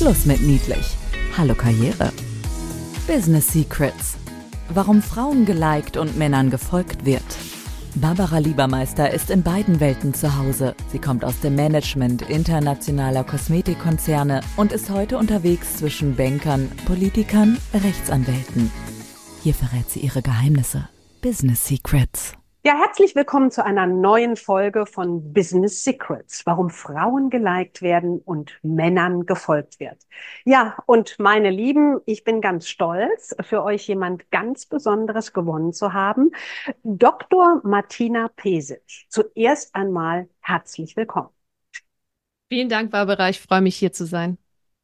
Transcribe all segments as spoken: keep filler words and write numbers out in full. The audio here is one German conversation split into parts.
Schluss mit niedlich. Hallo Karriere. Business Secrets. Warum Frauen geliked und Männern gefolgt wird. Barbara Liebermeister ist in beiden Welten zu Hause. Sie kommt aus dem Management internationaler Kosmetikkonzerne und ist heute unterwegs zwischen Bankern, Politikern, Rechtsanwälten. Hier verrät sie ihre Geheimnisse. Business Secrets. Ja, herzlich willkommen zu einer neuen Folge von Business Secrets, warum Frauen geliked werden und Männern gefolgt wird. Ja, und meine Lieben, ich bin ganz stolz, für euch jemand ganz Besonderes gewonnen zu haben. Doktor Martina Pesic. Zuerst einmal herzlich willkommen. Vielen Dank, Barbara. Ich freue mich, hier zu sein.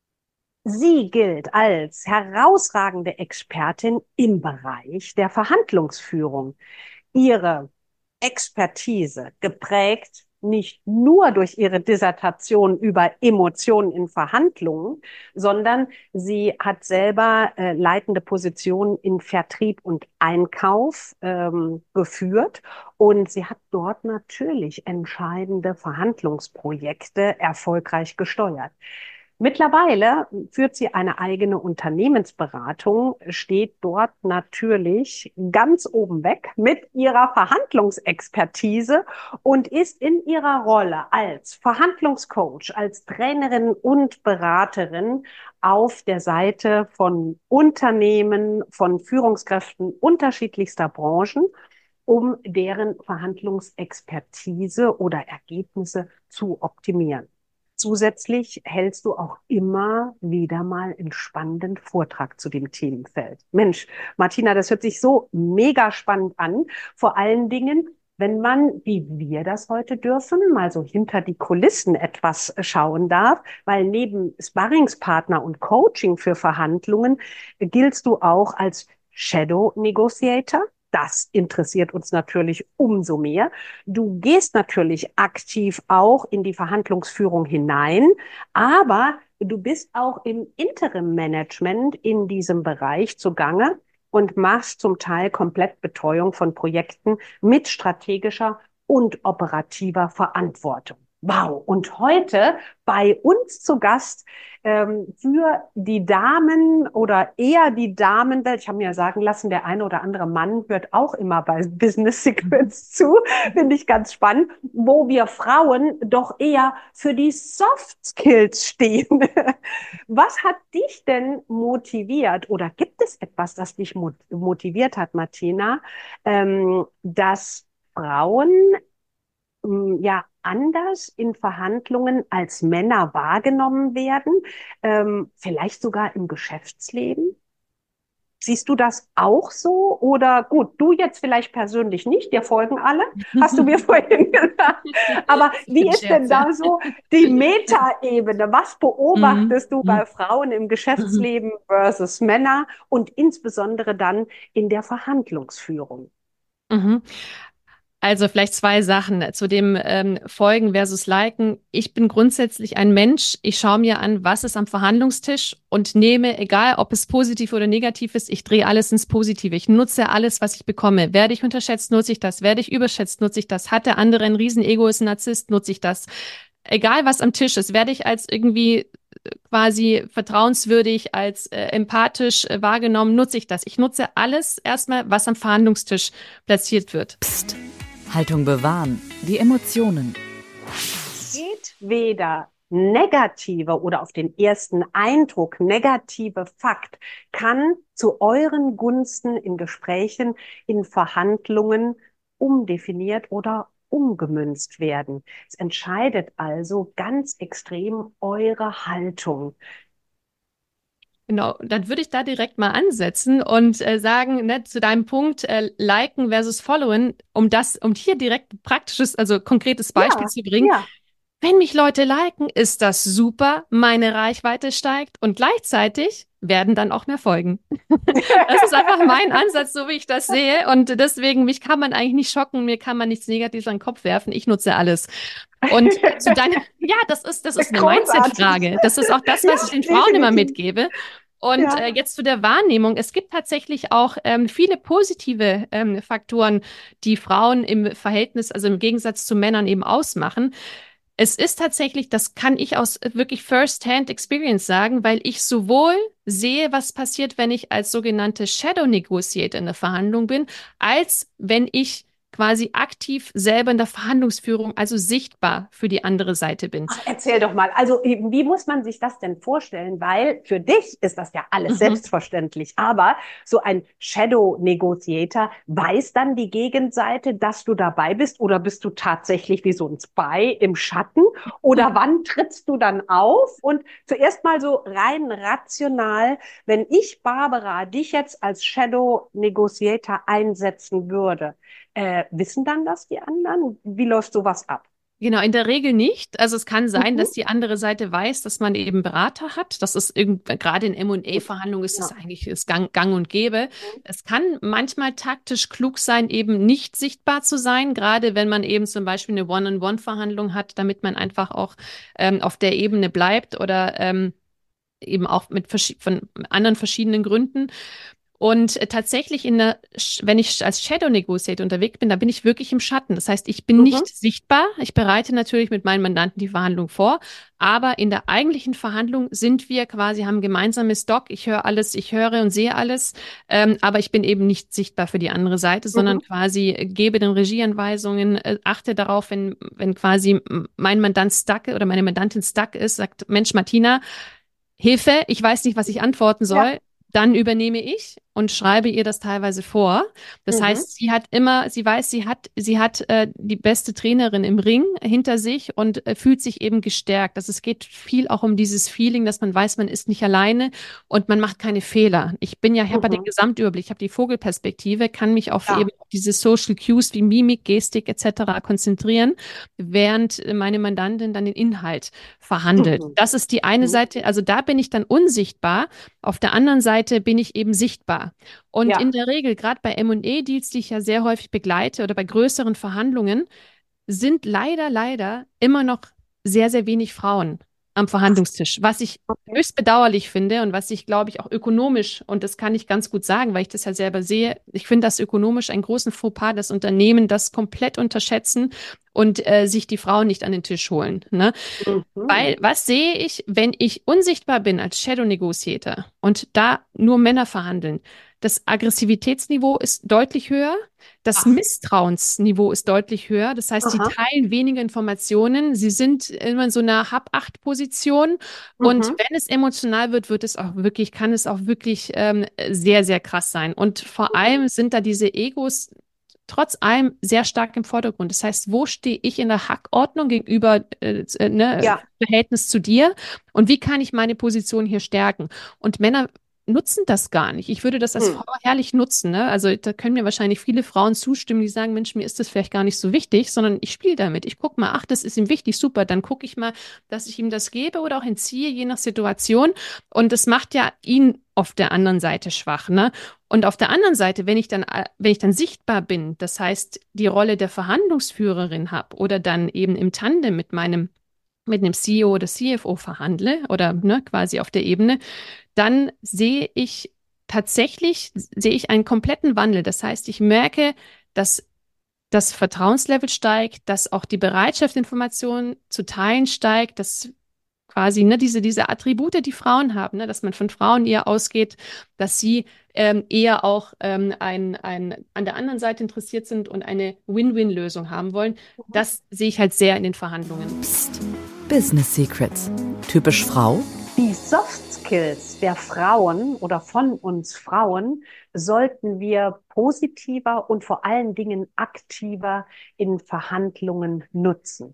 Sie gilt als herausragende Expertin im Bereich der Verhandlungsführung. Ihre Expertise, geprägt nicht nur durch ihre Dissertation über Emotionen in Verhandlungen, sondern sie hat selber äh, leitende Positionen in Vertrieb und Einkauf ähm, geführt und sie hat dort natürlich entscheidende Verhandlungsprojekte erfolgreich gesteuert. Mittlerweile führt sie eine eigene Unternehmensberatung, steht dort natürlich ganz oben weg mit ihrer Verhandlungsexpertise und ist in ihrer Rolle als Verhandlungscoach, als Trainerin und Beraterin auf der Seite von Unternehmen, von Führungskräften unterschiedlichster Branchen, um deren Verhandlungsexpertise oder Ergebnisse zu optimieren. Zusätzlich hältst du auch immer wieder mal einen spannenden Vortrag zu dem Themenfeld. Mensch, Martina, das hört sich so mega spannend an. Vor allen Dingen, wenn man, wie wir das heute dürfen, mal so hinter die Kulissen etwas schauen darf, weil neben Sparringspartner und Coaching für Verhandlungen giltst du auch als Shadow Negotiator. Das interessiert uns natürlich umso mehr. Du gehst natürlich aktiv auch in die Verhandlungsführung hinein, aber du bist auch im Interim-Management in diesem Bereich zugange und machst zum Teil komplett Betreuung von Projekten mit strategischer und operativer Verantwortung. Wow! Und heute bei uns zu Gast ähm, für die Damen oder eher die Damenwelt. Ich habe mir ja sagen lassen, der eine oder andere Mann hört auch immer bei Business Secrets zu. Finde ich ganz spannend, wo wir Frauen doch eher für die Soft Skills stehen. Was hat dich denn motiviert oder gibt es etwas, das dich motiviert hat, Martina, ähm, dass Frauen ja anders in Verhandlungen als Männer wahrgenommen werden, ähm, vielleicht sogar im Geschäftsleben? Siehst du das auch so? Oder gut, du jetzt vielleicht persönlich nicht, dir folgen alle, hast du mir vorhin gesagt. Aber wie ist denn da so die Metaebene? Was beobachtest du bei Frauen im Geschäftsleben versus Männer und insbesondere dann in der Verhandlungsführung? Mhm. Also vielleicht zwei Sachen zu dem ähm, Folgen versus Liken. Ich bin grundsätzlich ein Mensch. Ich schaue mir an, was ist am Verhandlungstisch und nehme, egal ob es positiv oder negativ ist, ich drehe alles ins Positive. Ich nutze alles, was ich bekomme. Werde ich unterschätzt, nutze ich das. Werde ich überschätzt, nutze ich das. Hat der andere ein Riesenego, ist ein Narzisst, nutze ich das. Egal, was am Tisch ist, werde ich als irgendwie quasi vertrauenswürdig, als äh, empathisch äh, wahrgenommen, nutze ich das. Ich nutze alles erstmal, was am Verhandlungstisch platziert wird. Psst. Haltung bewahren, die Emotionen. Jedweder negative oder auf den ersten Eindruck negative Fakt kann zu euren Gunsten in Gesprächen, in Verhandlungen umdefiniert oder umgemünzt werden. Es entscheidet also ganz extrem eure Haltung. Genau, dann würde ich da direkt mal ansetzen und äh, sagen, ne, zu deinem Punkt, äh, liken versus followen, um das, um hier direkt ein praktisches, also konkretes Beispiel Ja, zu bringen. ja. Wenn mich Leute liken, ist das super, meine Reichweite steigt und gleichzeitig werden dann auch mehr folgen. Das ist einfach mein Ansatz, so wie ich das sehe. Und deswegen, mich kann man eigentlich nicht schocken, mir kann man nichts Negatives an den Kopf werfen. Ich nutze alles. Und zu deiner, ja, das ist, das ist eine Mindset-Frage. Das ist auch das, was ich den Frauen immer mitgebe. Und Ja. äh, jetzt zu der Wahrnehmung. Es gibt tatsächlich auch ähm, viele positive ähm, Faktoren, die Frauen im Verhältnis, also im Gegensatz zu Männern eben ausmachen. Es ist tatsächlich, das kann ich aus äh, wirklich First-Hand Experience sagen, weil ich sowohl sehe, was passiert, wenn ich als sogenannte Shadow Negotiator in der Verhandlung bin, als wenn ich quasi aktiv selber in der Verhandlungsführung, also sichtbar für die andere Seite bin. Ach, erzähl doch mal. Also, wie muss man sich das denn vorstellen? Weil für dich ist das ja alles Mhm. selbstverständlich. Aber so ein Shadow Negotiator, weiß dann die Gegenseite, dass du dabei bist? Oder bist du tatsächlich wie so ein Spy im Schatten? Oder wann trittst du dann auf? Und zuerst mal so rein rational, wenn ich, Barbara, dich jetzt als Shadow Negotiator einsetzen würde, äh, wissen dann das die anderen? Wie läuft sowas ab? Genau, in der Regel nicht. Also es kann sein, Mhm. dass die andere Seite weiß, dass man eben Berater hat. Das ist irgend, gerade in M und A-Verhandlungen ist es Ja. eigentlich ist gang, gang und gäbe. Es kann manchmal taktisch klug sein, eben nicht sichtbar zu sein, gerade wenn man eben zum Beispiel eine One-on-One-Verhandlung hat, damit man einfach auch ähm, auf der Ebene bleibt oder ähm, eben auch mit verschi- von anderen verschiedenen Gründen. Und äh, tatsächlich in der, Sch- wenn ich als Shadow Negotiator unterwegs bin, da bin ich wirklich im Schatten. Das heißt, ich bin Mhm. nicht sichtbar. Ich bereite natürlich mit meinen Mandanten die Verhandlung vor, aber in der eigentlichen Verhandlung sind wir quasi, haben gemeinsames Doc. Ich höre alles, ich höre und sehe alles, ähm, aber ich bin eben nicht sichtbar für die andere Seite, sondern Mhm. quasi äh, gebe den Regieanweisungen, äh, achte darauf, wenn, wenn quasi mein Mandant stuck oder meine Mandantin stuck ist, sagt, Mensch, Martina, Hilfe, ich weiß nicht, was ich antworten Ja. soll. Dann übernehme ich und schreibe ihr das teilweise vor. Das Mhm. heißt, sie hat immer, sie weiß, sie hat, sie hat äh, die beste Trainerin im Ring hinter sich und äh, fühlt sich eben gestärkt. Also es geht viel auch um dieses Feeling, dass man weiß, man ist nicht alleine und man macht keine Fehler. Ich bin ja, ich habe ja den Mhm. Gesamtüberblick, ich habe die Vogelperspektive, kann mich auf Ja. eben auf diese Social Cues wie Mimik, Gestik et cetera konzentrieren, während äh, meine Mandantin dann den Inhalt verhandelt. Mhm. Das ist die eine Mhm. Seite, also da bin ich dann unsichtbar. Auf der anderen Seite bin ich eben sichtbar. Und in Ja. der Regel, gerade bei M und A-Deals, die ich ja sehr häufig begleite oder bei größeren Verhandlungen, sind leider, leider immer noch sehr, sehr wenig Frauen am Ach, Verhandlungstisch, was ich okay. höchst bedauerlich finde und was ich, glaube ich, auch ökonomisch, und das kann ich ganz gut sagen, weil ich das ja selber sehe, ich finde das ökonomisch einen großen Fauxpas, dass Unternehmen das komplett unterschätzen und äh, sich die Frauen nicht an den Tisch holen. Ne? Mhm. Weil, was sehe ich, wenn ich unsichtbar bin als Shadow Negotiator und da nur Männer verhandeln? Das Aggressivitätsniveau ist deutlich höher, das Ach. Misstrauensniveau ist deutlich höher. Das heißt, sie Aha. teilen weniger Informationen, sie sind immer in so einer Hab-Acht-Position. Und Mhm. wenn es emotional wird, wird es auch wirklich, kann es auch wirklich ähm, sehr, sehr krass sein. Und vor Mhm. allem sind da diese Egos trotz allem sehr stark im Vordergrund. Das heißt, wo stehe ich in der Hackordnung gegenüber äh, äh, ne, Ja. Verhältnis zu dir und wie kann ich meine Position hier stärken? Und Männer nutzen das gar nicht. Ich würde das als Hm. Frau herrlich nutzen. Ne? Also da können mir wahrscheinlich viele Frauen zustimmen, die sagen, Mensch, mir ist das vielleicht gar nicht so wichtig, sondern ich spiele damit. Ich gucke mal, ach, das ist ihm wichtig, super. Dann gucke ich mal, dass ich ihm das gebe oder auch entziehe, je nach Situation. Und das macht ja ihn auf der anderen Seite schwach. Ne? Und auf der anderen Seite, wenn ich dann, äh, wenn ich dann sichtbar bin, das heißt, die Rolle der Verhandlungsführerin habe oder dann eben im Tandem mit meinem, mit einem C E O oder C F O verhandle oder ne, quasi auf der Ebene, dann sehe ich tatsächlich, sehe ich einen kompletten Wandel. Das heißt, ich merke, dass das Vertrauenslevel steigt, dass auch die Bereitschaft, Informationen zu teilen steigt, dass quasi ne, diese, diese Attribute, die Frauen haben, ne, dass man von Frauen eher ausgeht, dass sie ähm, eher auch ähm, ein, ein, an der anderen Seite interessiert sind und eine Win-Win-Lösung haben wollen. Das sehe ich halt sehr in den Verhandlungen. Psst. Business Secrets. Typisch Frau? Die Soft Skills der Frauen oder von uns Frauen sollten wir positiver und vor allen Dingen aktiver in Verhandlungen nutzen.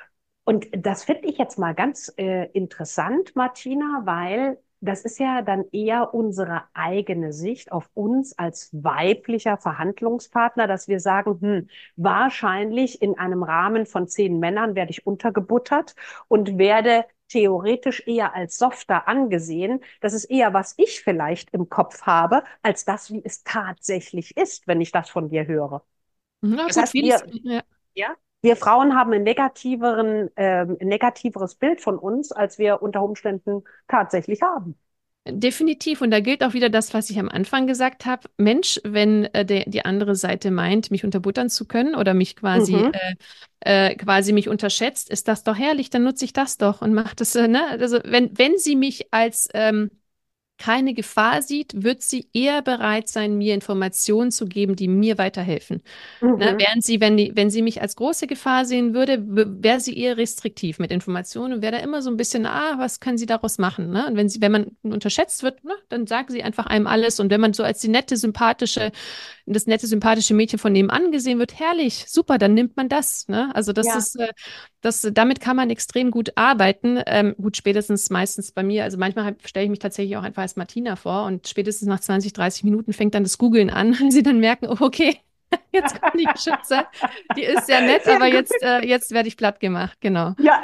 Und das finde ich jetzt mal ganz äh, interessant, Martina, weil das ist ja dann eher unsere eigene Sicht auf uns als weiblicher Verhandlungspartner, dass wir sagen, hm, wahrscheinlich in einem Rahmen von zehn Männern werde ich untergebuttert und werde theoretisch eher als softer angesehen. Das ist eher, was ich vielleicht im Kopf habe, als das, wie es tatsächlich ist, wenn ich das von dir höre. Na Das gut, heißt, vieles. wir, Ja. ja, wir Frauen haben ein negativeren, ähm, ein negativeres Bild von uns, als wir unter Umständen tatsächlich haben. Definitiv. Und da gilt auch wieder das, was ich am Anfang gesagt habe. Mensch, wenn äh, der, die andere Seite meint, mich unterbuttern zu können oder mich quasi, Mhm. äh, äh, quasi mich unterschätzt, ist das doch herrlich, dann nutze ich das doch und mache das, äh, ne? Also wenn, wenn sie mich als ähm, keine Gefahr sieht, wird sie eher bereit sein, mir Informationen zu geben, die mir weiterhelfen. Ne, Mhm. während sie, wenn die, wenn sie mich als große Gefahr sehen würde, w- wäre sie eher restriktiv mit Informationen und wäre da immer so ein bisschen, ah, was können sie daraus machen? Ne? Und wenn sie, wenn man unterschätzt wird, ne, dann sagen sie einfach einem alles. Und wenn man so als die nette, sympathische, das nette, sympathische Mädchen von nebenan gesehen wird, herrlich, super, dann nimmt man das. Ne? Also das Ja. ist, äh, das, damit kann man extrem gut arbeiten. Ähm, gut, spätestens meistens bei mir, also manchmal stelle ich mich tatsächlich auch einfach als Martina vor und spätestens nach zwanzig, dreißig Minuten fängt dann das Googeln an, wenn sie dann merken, oh, okay, jetzt kommt die Geschütze. Die ist sehr nett, Sehr aber gut. jetzt, äh, jetzt werde ich platt gemacht, genau. Ja,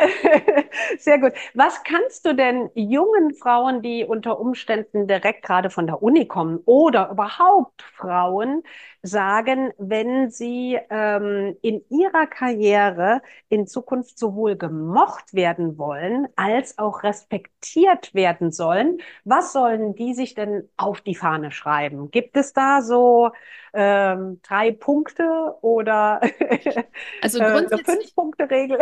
sehr gut. Was kannst du denn jungen Frauen, die unter Umständen direkt gerade von der Uni kommen oder überhaupt Frauen sagen, wenn sie ähm, in ihrer Karriere in Zukunft sowohl gemocht werden wollen als auch respektiert werden sollen? Was sollen die sich denn auf die Fahne schreiben? Gibt es da so ähm, drei Punkte oder Also äh, eine grundsätzlich Fünf-Punkte-Regel?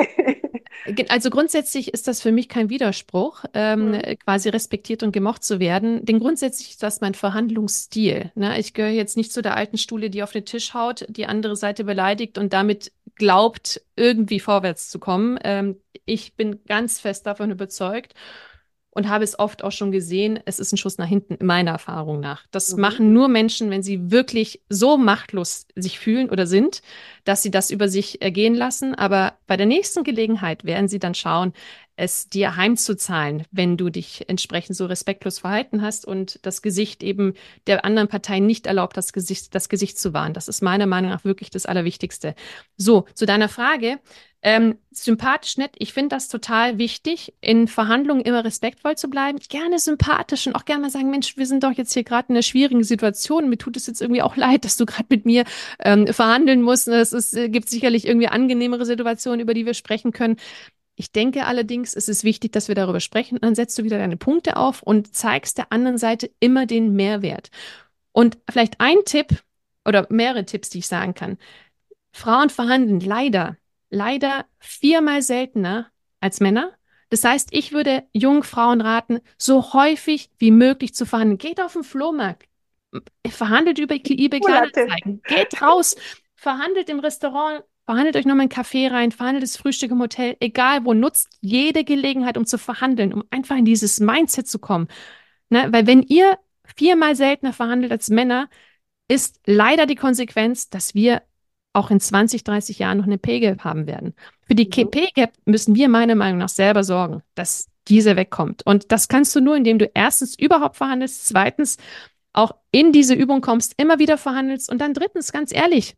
Ge- Also grundsätzlich ist das für mich kein Widerspruch, ähm, Hm. äh, quasi respektiert und gemocht zu werden. Denn grundsätzlich ist das mein Verhandlungsstil. Ne? Ich gehöre jetzt nicht zu der alten Stule, die auf den Tisch haut, die andere Seite beleidigt und damit glaubt, irgendwie vorwärts zu kommen. Ähm, ich bin ganz fest davon überzeugt und habe es oft auch schon gesehen, es ist ein Schuss nach hinten, meiner Erfahrung nach. Das Mhm. machen nur Menschen, wenn sie wirklich so machtlos sich fühlen oder sind, dass sie das über sich ergehen lassen. Aber bei der nächsten Gelegenheit werden sie dann schauen, es dir heimzuzahlen, wenn du dich entsprechend so respektlos verhalten hast und das Gesicht eben der anderen Partei nicht erlaubt, das Gesicht, das Gesicht zu wahren. Das ist meiner Meinung nach wirklich das Allerwichtigste. So, zu deiner Frage. Ähm, sympathisch nett, ich finde das total wichtig, in Verhandlungen immer respektvoll zu bleiben. Gerne sympathisch und auch gerne mal sagen, Mensch, wir sind doch jetzt hier gerade in einer schwierigen Situation. Mir tut es jetzt irgendwie auch leid, dass du gerade mit mir ähm, verhandeln musst. Es ist, äh, gibt sicherlich irgendwie angenehmere Situationen, über die wir sprechen können. Ich denke allerdings, es ist wichtig, dass wir darüber sprechen. Dann setzt du wieder deine Punkte auf und zeigst der anderen Seite immer den Mehrwert. Und vielleicht ein Tipp oder mehrere Tipps, die ich sagen kann. Frauen verhandeln leider, leider viermal seltener als Männer. Das heißt, ich würde jungen Frauen raten, so häufig wie möglich zu verhandeln. Geht auf den Flohmarkt, verhandelt über eBay Cooler Tipp. Kleinanzeigen, geht raus, verhandelt im Restaurant, verhandelt euch nochmal einen Kaffee rein, verhandelt das Frühstück im Hotel, egal wo, nutzt jede Gelegenheit, um zu verhandeln, um einfach in dieses Mindset zu kommen. Ne? Weil wenn ihr viermal seltener verhandelt als Männer, ist leider die Konsequenz, dass wir auch in zwanzig, dreißig Jahren noch eine Pay Gap haben werden. Für die Mhm. Pay Gap müssen wir meiner Meinung nach selber sorgen, dass diese wegkommt. Und das kannst du nur, indem du erstens überhaupt verhandelst, zweitens auch in diese Übung kommst, immer wieder verhandelst und dann drittens, ganz ehrlich,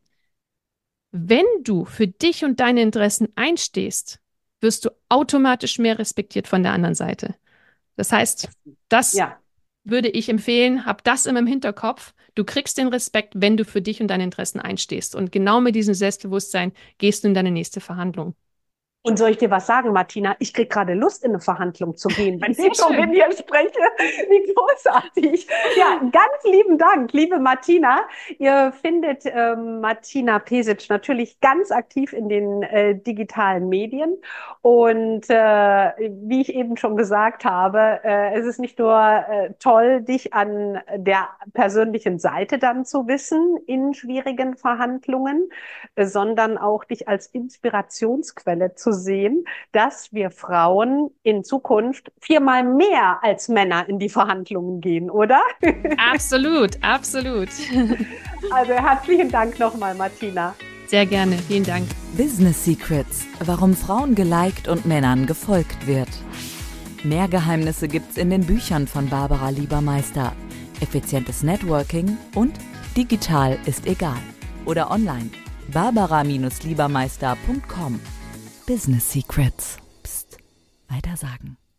wenn du für dich und deine Interessen einstehst, wirst du automatisch mehr respektiert von der anderen Seite. Das heißt, das Ja. würde ich empfehlen, hab das immer im Hinterkopf. Du kriegst den Respekt, wenn du für dich und deine Interessen einstehst. Und genau mit diesem Selbstbewusstsein gehst du in deine nächste Verhandlung. Und soll ich dir was sagen, Martina? Ich krieg gerade Lust, in eine Verhandlung zu gehen, wenn Sehr ich so mit schön. dir spreche. Wie großartig. Ja, ganz lieben Dank, liebe Martina. Ihr findet ähm, Martina Pesic natürlich ganz aktiv in den äh, digitalen Medien. Und äh, wie ich eben schon gesagt habe, äh, es ist nicht nur äh, toll, dich an der persönlichen Seite dann zu wissen in schwierigen Verhandlungen, äh, sondern auch dich als Inspirationsquelle zu sehen, dass wir Frauen in Zukunft viermal mehr als Männer in die Verhandlungen gehen, oder? Absolut, absolut. Also herzlichen Dank nochmal, Martina. Sehr gerne, vielen Dank. Business Secrets, warum Frauen geliked und Männern gefolgt wird. Mehr Geheimnisse gibt's in den Büchern von Barbara Liebermeister. Effizientes Networking und digital ist egal. Oder online. barbara Liebermeister punkt com. Business Secrets. Psst. Weitersagen.